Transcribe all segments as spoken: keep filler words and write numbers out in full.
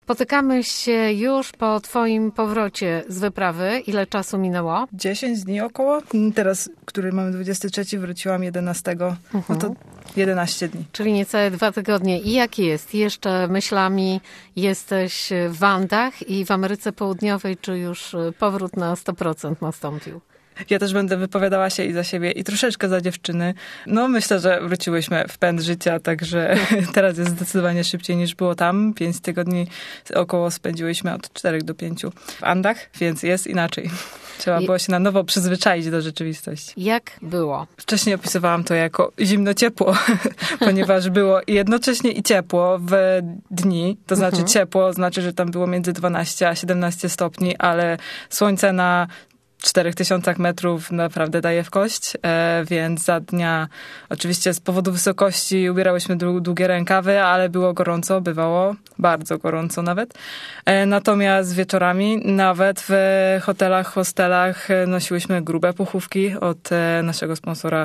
Spotykamy się już po twoim powrocie z wyprawy. Ile czasu minęło? dziesięć dni około. Teraz, który mamy dwudziestego trzeciego, wróciłam jedenastego. Uh-huh. No to jedenaście dni. Czyli niecałe dwa tygodnie. I jak jest? Jeszcze myślami jesteś w Andach i w Ameryce Południowej, czy już powrót na sto procent nastąpił? Ja też będę wypowiadała się i za siebie, i troszeczkę za dziewczyny. No myślę, że wróciłyśmy w pęd życia, także teraz jest zdecydowanie szybciej niż było tam. Pięć tygodni około spędziłyśmy od czterech do pięciu w Andach, więc jest inaczej. Trzeba było się na nowo przyzwyczaić do rzeczywistości. Jak było? Wcześniej opisywałam to jako zimno-ciepło, ponieważ było jednocześnie i ciepło w dni. To znaczy mhm. ciepło, znaczy, że tam było między dwanaście a siedemnaście stopni, ale słońce na czterech tysiącach metrów naprawdę daje w kość, e, więc za dnia oczywiście z powodu wysokości ubierałyśmy długie rękawy, ale było gorąco, bywało bardzo gorąco nawet. E, natomiast wieczorami nawet w hotelach, hostelach nosiłyśmy grube puchówki od e, naszego sponsora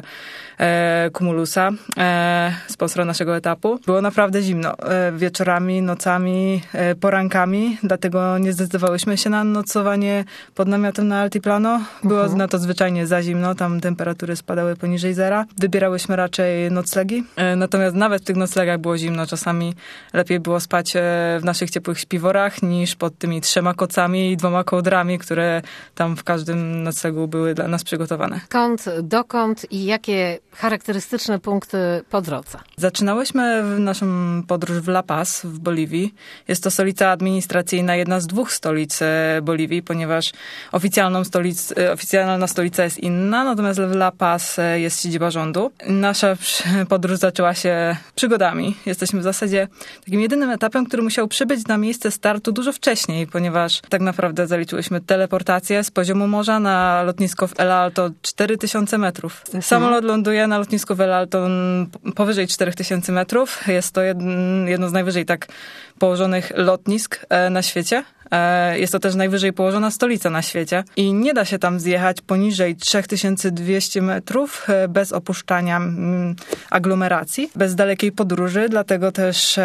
e, Cumulusa, e, sponsora naszego etapu. Było naprawdę zimno. E, wieczorami, nocami, e, porankami, dlatego nie zdecydowałyśmy się na nocowanie pod namiotem na Altiplano. Było uh-huh. na to zwyczajnie za zimno, tam temperatury spadały poniżej zera. Wybierałyśmy raczej noclegi, natomiast nawet w tych noclegach było zimno. Czasami lepiej było spać w naszych ciepłych śpiworach niż pod tymi trzema kocami i dwoma kołdrami, które tam w każdym noclegu były dla nas przygotowane. Skąd, dokąd i jakie charakterystyczne punkty po drodze? Zaczynałyśmy naszą podróż w La Paz w Boliwii. Jest to stolica administracyjna, jedna z dwóch stolic Boliwii, ponieważ oficjalną stolicą Oficjalna stolica jest inna, natomiast w La Paz jest siedziba rządu. Nasza podróż zaczęła się przygodami. Jesteśmy w zasadzie takim jedynym etapem, który musiał przybyć na miejsce startu dużo wcześniej, ponieważ tak naprawdę zaliczyłyśmy teleportację z poziomu morza na lotnisko w El Alto cztery tysiące metrów. Mhm. Samolot ląduje na lotnisku w El Alto powyżej cztery tysiące metrów. Jest to jedno z najwyżej tak położonych lotnisk na świecie. Jest to też najwyżej położona stolica na świecie i nie da się tam zjechać poniżej trzy tysiące dwieście metrów bez opuszczania aglomeracji, bez dalekiej podróży, dlatego też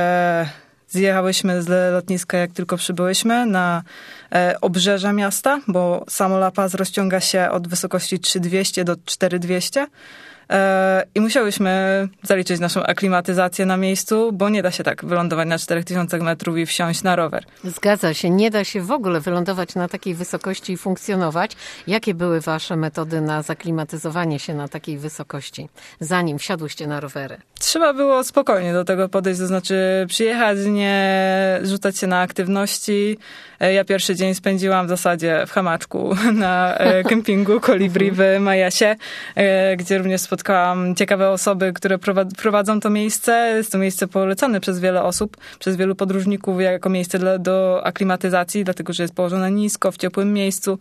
zjechałyśmy z lotniska, jak tylko przybyłyśmy, na obrzeża miasta, bo samo La Paz rozciąga się od wysokości trzy tysiące dwieście do cztery tysiące dwieście. I musiałyśmy zaliczyć naszą aklimatyzację na miejscu, bo nie da się tak wylądować na czterech tysiącach metrów i wsiąść na rower. Zgadza się, nie da się w ogóle wylądować na takiej wysokości i funkcjonować. Jakie były wasze metody na zaklimatyzowanie się na takiej wysokości, zanim wsiadłyście na rowery? Trzeba było spokojnie do tego podejść, to znaczy przyjechać, nie rzucać się na aktywności. Ja pierwszy dzień spędziłam w zasadzie w hamaczku na kempingu Kolibri w Majasie, gdzie również spotkałam ciekawe osoby, które prowadzą to miejsce. Jest to miejsce polecane przez wiele osób, przez wielu podróżników jako miejsce dla, do aklimatyzacji, dlatego że jest położone nisko, w ciepłym miejscu.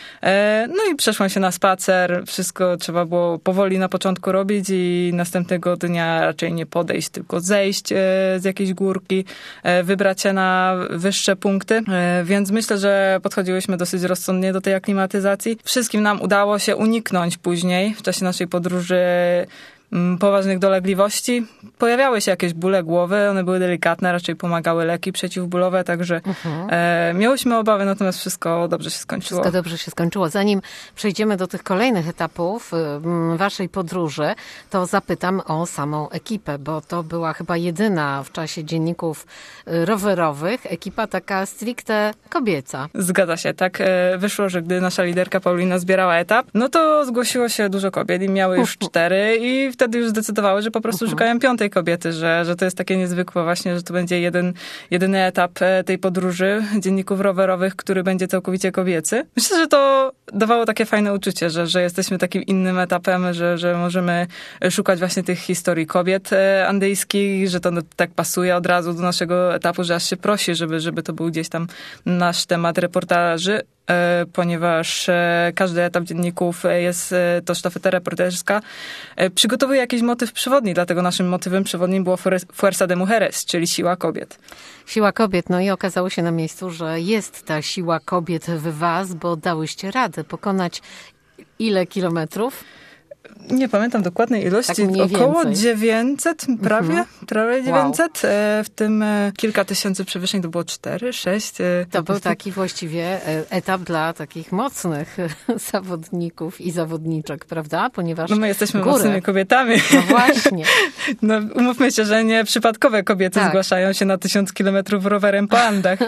No i przeszłam się na spacer. Wszystko trzeba było powoli na początku robić i następnego dnia raczej nie podejść, tylko zejść z jakiejś górki, wybrać się na wyższe punkty. Więc myślę, że podchodziłyśmy dosyć rozsądnie do tej aklimatyzacji. Wszystkim nam udało się uniknąć później w czasie naszej podróży poważnych dolegliwości. Pojawiały się jakieś bóle głowy, one były delikatne, raczej pomagały leki przeciwbólowe, także uh-huh. e, miałyśmy obawy, natomiast wszystko dobrze się skończyło. Wszystko dobrze się skończyło. Zanim przejdziemy do tych kolejnych etapów waszej podróży, to zapytam o samą ekipę, bo to była chyba jedyna w czasie dzienników rowerowych ekipa taka stricte kobieca. Zgadza się, tak wyszło, że gdy nasza liderka Paulina zbierała etap, no to zgłosiło się dużo kobiet i miały już cztery i wtedy już zdecydowały, że po prostu uh-huh. szukają piątej kobiety, że, że to jest takie niezwykłe właśnie, że to będzie jeden, jedyny etap tej podróży dzienników rowerowych, który będzie całkowicie kobiecy. Myślę, że to dawało takie fajne uczucie, że, że jesteśmy takim innym etapem, że, że możemy szukać właśnie tych historii kobiet andyjskich, że to tak pasuje od razu do naszego etapu, że aż się prosi, żeby, żeby to był gdzieś tam nasz temat reportaży, ponieważ każdy etap dzienników jest to sztafeta reporterska. Przygotowuje jakiś motyw przewodni, dlatego naszym motywem przewodnim było Fuerza de Mujeres, czyli siła kobiet. Siła kobiet, no i okazało się na miejscu, że jest ta siła kobiet w was, bo dałyście radę pokonać ile kilometrów? Nie pamiętam dokładnej ilości, tak około więcej. dziewięćset, prawie, Mhm. prawie dziewięćset. Wow. W tym kilka tysięcy przewyższeń, to było cztery, sześć. To był taki właściwie etap dla takich mocnych zawodników i zawodniczek, prawda? Ponieważ No my jesteśmy górę. mocnymi kobietami. No właśnie. No umówmy się, że nie przypadkowe kobiety Tak. zgłaszają się na tysiąc kilometrów rowerem po Andach.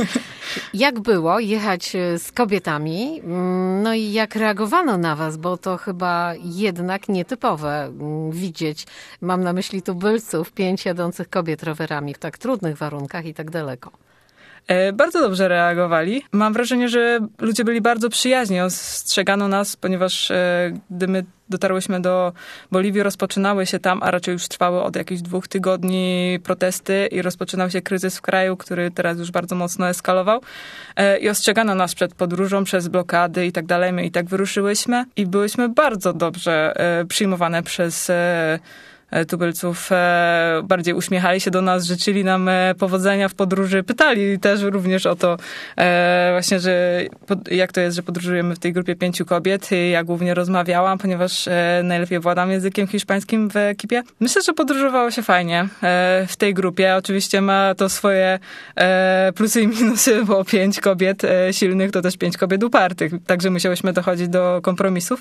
Jak było jechać z kobietami? No i jak reagowano na was? Bo to chyba jednak nietypowe widzieć, mam na myśli tubylców, pięć jadących kobiet rowerami w tak trudnych warunkach i tak daleko. Bardzo dobrze reagowali. Mam wrażenie, że ludzie byli bardzo przyjaźni. Ostrzegano nas, ponieważ gdy my dotarłyśmy do Boliwii, rozpoczynały się tam, a raczej już trwały od jakichś dwóch tygodni protesty i rozpoczynał się kryzys w kraju, który teraz już bardzo mocno eskalował. I ostrzegano nas przed podróżą, przez blokady i tak dalej. My i tak wyruszyłyśmy i byłyśmy bardzo dobrze przyjmowane przez tubylców. Bardziej uśmiechali się do nas, życzyli nam powodzenia w podróży. Pytali też również o to właśnie, że jak to jest, że podróżujemy w tej grupie pięciu kobiet. Ja głównie rozmawiałam, ponieważ najlepiej władam językiem hiszpańskim w ekipie. Myślę, że podróżowało się fajnie w tej grupie. Oczywiście ma to swoje plusy i minusy, bo pięć kobiet silnych to też pięć kobiet upartych. Także musiałyśmy dochodzić do kompromisów.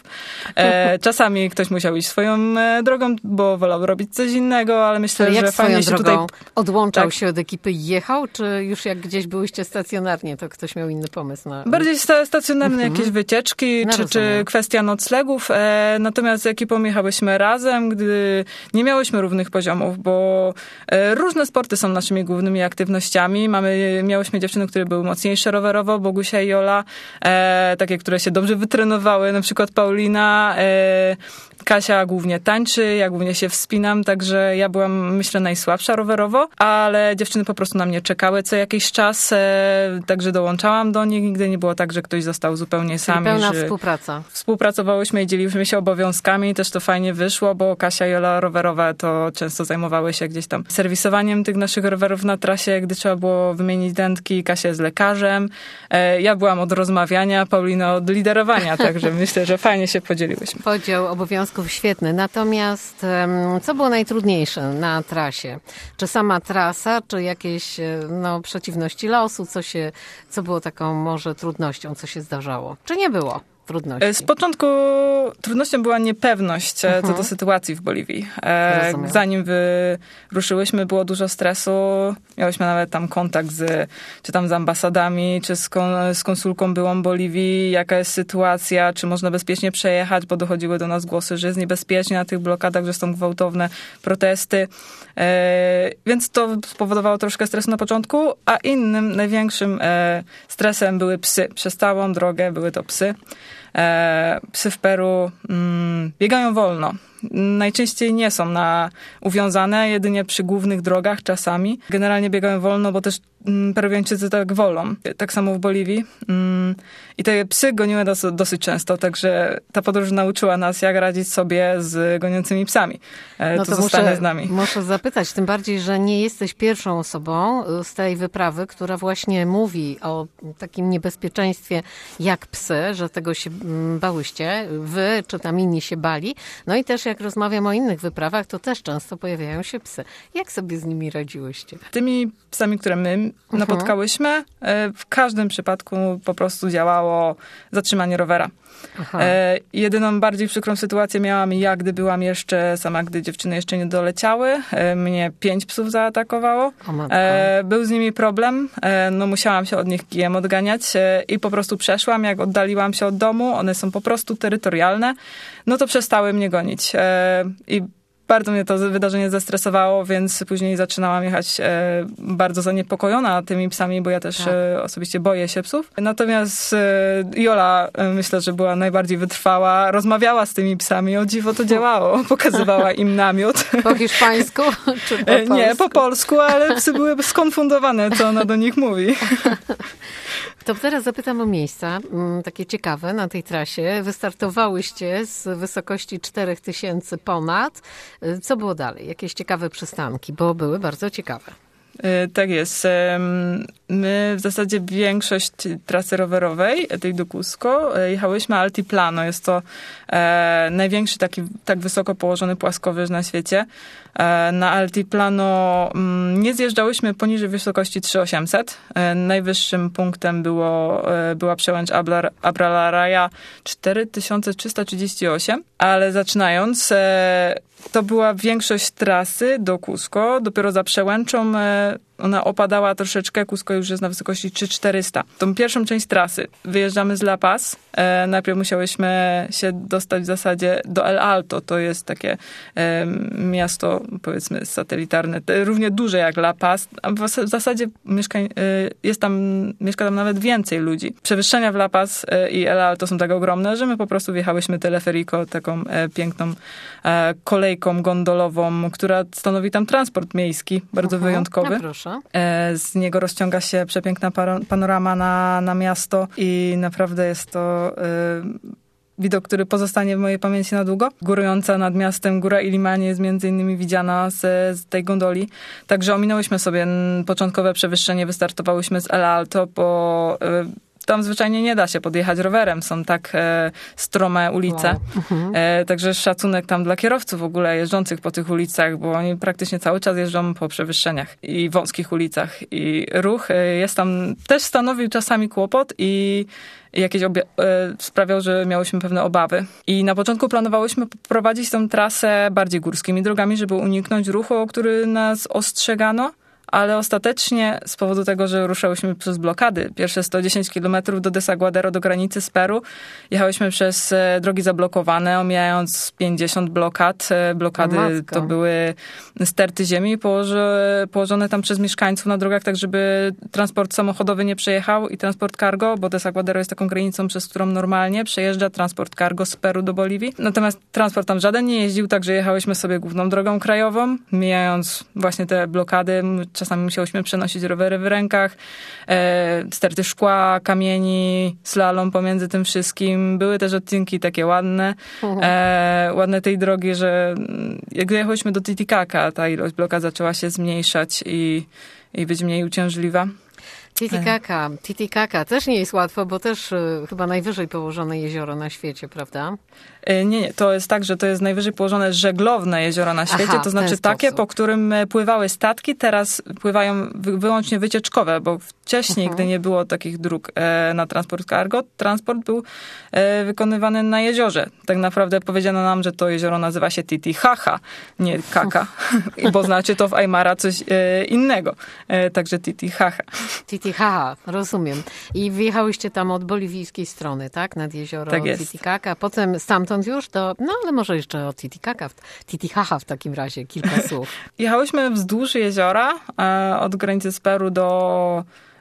Czasami ktoś musiał iść swoją drogą, bo wolał robić coś innego, ale myślę, jak że fajnie się drogą tutaj... odłączał tak. się od ekipy i jechał, czy już jak gdzieś byłyście stacjonarnie, to ktoś miał inny pomysł na... Bardziej stacjonarne mhm. jakieś wycieczki, no, czy, czy kwestia noclegów. E, natomiast z ekipą jechałyśmy razem, gdy nie miałyśmy równych poziomów, bo e, różne sporty są naszymi głównymi aktywnościami. Mamy, miałyśmy dziewczyny, które były mocniejsze rowerowo, Bogusia i Jola, e, takie, które się dobrze wytrenowały, na przykład Paulina, e, Kasia głównie tańczy, ja głównie się wspinam, także ja byłam, myślę, najsłabsza rowerowo, ale dziewczyny po prostu na mnie czekały co jakiś czas, e, także dołączałam do nich. Nigdy nie było tak, że ktoś został zupełnie sam. Pełna że współpraca. Współpracowałyśmy i dzieliłyśmy się obowiązkami. Też to fajnie wyszło, bo Kasia i Jola rowerowe to często zajmowały się gdzieś tam serwisowaniem tych naszych rowerów na trasie, gdy trzeba było wymienić dętki. Kasia jest lekarzem. E, ja byłam od rozmawiania, Paulina od liderowania, także myślę, że fajnie się podzieliłyśmy. Podział obowiązków świetny. Natomiast co było najtrudniejsze na trasie? Czy sama trasa, czy jakieś no, przeciwności losu? Co, się, co było taką może trudnością, co się zdarzało? Czy nie było trudności? Z początku trudnością była niepewność uh-huh. co do sytuacji w Boliwii. E, zanim wyruszyłyśmy, było dużo stresu. Miałyśmy nawet tam kontakt z, czy tam z ambasadami, czy z, kon, z konsulką byłą Boliwii, jaka jest sytuacja, czy można bezpiecznie przejechać, bo dochodziły do nas głosy, że jest niebezpiecznie na tych blokadach, że są gwałtowne protesty. E, więc to spowodowało troszkę stresu na początku, a innym, największym e, stresem były psy. Przez całą drogę były to psy. E, psy w Peru mm, biegają wolno. Najczęściej nie są na uwiązane, jedynie przy głównych drogach czasami. Generalnie biegają wolno, bo też mm, Peruwiańczycy tak wolą. Tak samo w Boliwii. Mm, I te psy goniły nas dosyć często, także ta podróż nauczyła nas, jak radzić sobie z goniącymi psami. E, no to to zostanie muszę, z nami. Muszę zapytać, tym bardziej, że nie jesteś pierwszą osobą z tej wyprawy, która właśnie mówi o takim niebezpieczeństwie jak psy, że tego się bałyście, wy czy tam inni się bali. No i też jak rozmawiam o innych wyprawach, to też często pojawiają się psy. Jak sobie z nimi radziłyście? Tymi psami, które my uh-huh. napotkałyśmy, w każdym przypadku po prostu działało zatrzymanie rowera. E, jedyną bardziej przykrą sytuację miałam ja, gdy byłam jeszcze sama, gdy dziewczyny jeszcze nie doleciały. E, mnie pięć psów zaatakowało. E, był z nimi problem. E, no musiałam się od nich kijem odganiać e, i po prostu przeszłam. Jak oddaliłam się od domu, one są po prostu terytorialne, no to przestały mnie gonić. E, I bardzo mnie to wydarzenie zestresowało, więc później zaczynałam jechać e, bardzo zaniepokojona tymi psami, bo ja też tak. e, osobiście boję się psów. Natomiast e, Jola e, myślę, że była najbardziej wytrwała, rozmawiała z tymi psami, o dziwo to działało, pokazywała im namiot. Po hiszpańsku czy po e, polsku? Nie, po polsku, ale psy były skonfundowane, co ona do nich mówi. To teraz zapytam o miejsca, takie ciekawe na tej trasie. Wystartowałyście z wysokości czterech tysięcy ponad. Co było dalej? Jakieś ciekawe przystanki, bo były bardzo ciekawe. Tak jest. My w zasadzie większość trasy rowerowej, tej do Cusco, jechałyśmy Altiplano. Jest to największy taki tak wysoko położony płaskowyż na świecie. Na Altiplano nie zjeżdżałyśmy poniżej wysokości trzy tysiące osiemset. Najwyższym punktem było, była przełęcz Abralaraya cztery tysiące trzysta trzydzieści osiem, ale zaczynając, to była większość trasy do Cusco. Dopiero za przełęczą ona opadała troszeczkę. Cusco już jest na wysokości trzy tysiące czterysta. Tą pierwszą część trasy wyjeżdżamy z La Paz. E, najpierw musiałyśmy się dostać w zasadzie do El Alto. To jest takie e, miasto, powiedzmy, satelitarne, równie duże jak La Paz. A w, w zasadzie mieszkań, e, jest tam, mieszka tam nawet więcej ludzi. Przewyższenia w La Paz e, i El Alto są tak ogromne, że my po prostu wjechałyśmy teleferico, taką e, piękną e, kolejką gondolową, która stanowi tam transport miejski, bardzo uh-huh. wyjątkowy. No proszę. Z niego rozciąga się przepiękna panorama na, na miasto i naprawdę jest to y, widok, który pozostanie w mojej pamięci na długo. Górująca nad miastem góra Illimani jest między innymi widziana z, z tej gondoli. Także ominęłyśmy sobie początkowe przewyższenie, wystartowałyśmy z El Alto, bo y, tam zwyczajnie nie da się podjechać rowerem. Są tak e, strome ulice. Wow. Mhm. E, także szacunek tam dla kierowców w ogóle jeżdżących po tych ulicach, bo oni praktycznie cały czas jeżdżą po przewyższeniach i wąskich ulicach. I ruch e, jest tam, też stanowił czasami kłopot i jakieś obie- e, sprawiał, że miałyśmy pewne obawy. I na początku planowałyśmy prowadzić tę trasę bardziej górskimi drogami, żeby uniknąć ruchu, o który nas ostrzegano. Ale ostatecznie z powodu tego, że ruszałyśmy przez blokady, pierwsze sto dziesięć kilometrów do Desaguadero, do granicy z Peru, jechałyśmy przez drogi zablokowane, omijając pięćdziesiąt blokad. Blokady to były sterty ziemi położy, położone tam przez mieszkańców na drogach, tak żeby transport samochodowy nie przejechał i transport cargo, bo Desaguadero jest taką granicą, przez którą normalnie przejeżdża transport cargo z Peru do Boliwii. Natomiast transport tam żaden nie jeździł, także jechałyśmy sobie główną drogą krajową, mijając właśnie te blokady. Czasami musiałyśmy przenosić rowery w rękach, e, sterty szkła, kamieni, slalom pomiędzy tym wszystkim. Były też odcinki takie ładne, e, ładne tej drogi, że jak dojechałyśmy do Titicaca, ta ilość blokad zaczęła się zmniejszać i, i być mniej uciążliwa. Titicaca. Titicaca też nie jest łatwo, bo też y, chyba najwyżej położone jezioro na świecie, prawda? Nie, nie. To jest tak, że to jest najwyżej położone żeglowne jezioro na świecie. Aha, to znaczy takie, po którym pływały statki. Teraz pływają wy, wyłącznie wycieczkowe, bo wcześniej, uh-huh. gdy nie było takich dróg e, na transport cargo, transport był e, wykonywany na jeziorze. Tak naprawdę powiedziano nam, że to jezioro nazywa się Titicaca, nie Kaka, bo znaczy to w Aymara coś e, innego. E, także Titicaca. Titicaca, rozumiem. I wjechałyście tam od boliwijskiej strony, tak? Nad jezioro tak jest. Titicaca. Potem stamtąd już do, no ale może jeszcze o Titicaca, Titicaca w takim razie kilka słów. Jechałyśmy wzdłuż jeziora, e, od granicy z Peru do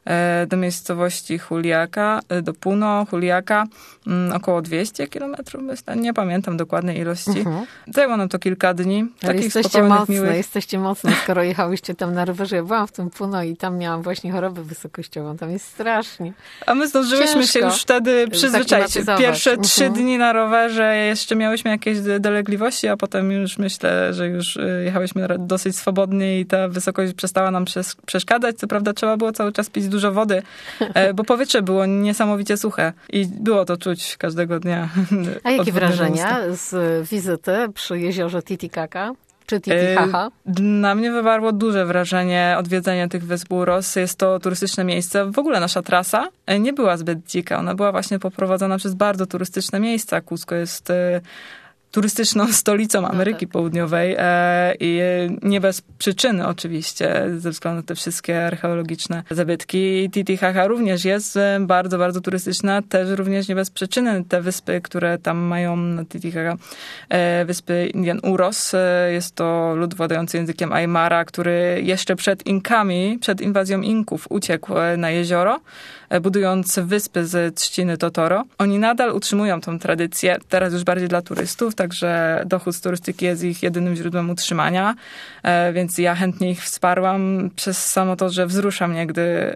do miejscowości Juliaca, do Puno, Juliaca, około dwieście kilometrów, nie pamiętam dokładnej ilości. Uh-huh. Zajęło nam to kilka dni. Ale takich jesteście mocne, miłych. jesteście mocne, skoro jechałyście tam na rowerze. Ja byłam w tym Puno i tam miałam właśnie chorobę wysokościową. Tam jest strasznie. A my zdążyłyśmy Ciężko. się już wtedy przyzwyczaić. Pierwsze uh-huh. trzy dni na rowerze jeszcze miałyśmy jakieś dolegliwości, a potem już myślę, że już jechałyśmy dosyć swobodnie i ta wysokość przestała nam przeszkadzać. Co prawda trzeba było cały czas pić dużo wody, bo powietrze było niesamowicie suche i było to czuć każdego dnia. A jakie wrażenia z wizyty przy jeziorze Titicaca? Czy Titicaca? Na mnie wywarło duże wrażenie odwiedzenie tych wysp Burros. Jest to turystyczne miejsce. W ogóle nasza trasa nie była zbyt dzika. Ona była właśnie poprowadzona przez bardzo turystyczne miejsca. Cusco jest turystyczną stolicą Ameryki no tak. Południowej e, i nie bez przyczyny oczywiście, ze względu na te wszystkie archeologiczne zabytki. Titicaca również jest bardzo, bardzo turystyczna, też również nie bez przyczyny. Te wyspy, które tam mają na Titicaca, e, wyspy Indian Uros, e, jest to lud władający językiem Aymara, który jeszcze przed Inkami, przed inwazją Inków uciekł na jezioro, e, budując wyspy z trzciny Totoro. Oni nadal utrzymują tą tradycję, teraz już bardziej dla turystów, także dochód z turystyki jest ich jedynym źródłem utrzymania, więc ja chętnie ich wsparłam przez samo to, że wzrusza mnie, gdy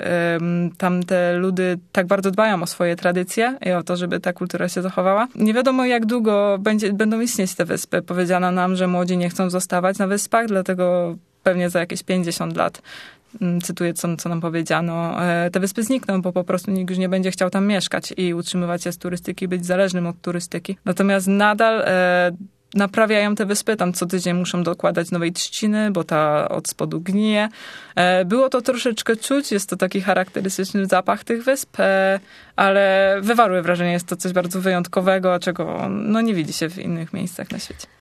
tamte ludy tak bardzo dbają o swoje tradycje i o to, żeby ta kultura się zachowała. Nie wiadomo, jak długo będzie, będą istnieć te wyspy. Powiedziano nam, że młodzi nie chcą zostawać na wyspach, dlatego pewnie za jakieś pięćdziesiąt lat cytuję, co, co nam powiedziano, te wyspy znikną, bo po prostu nikt już nie będzie chciał tam mieszkać i utrzymywać się z turystyki, być zależnym od turystyki. Natomiast nadal naprawiają te wyspy, tam co tydzień muszą dokładać nowej trzciny, bo ta od spodu gnije. Było to troszeczkę czuć, jest to taki charakterystyczny zapach tych wysp, ale wywarły wrażenie, jest to coś bardzo wyjątkowego, czego no, nie widzi się w innych miejscach na świecie.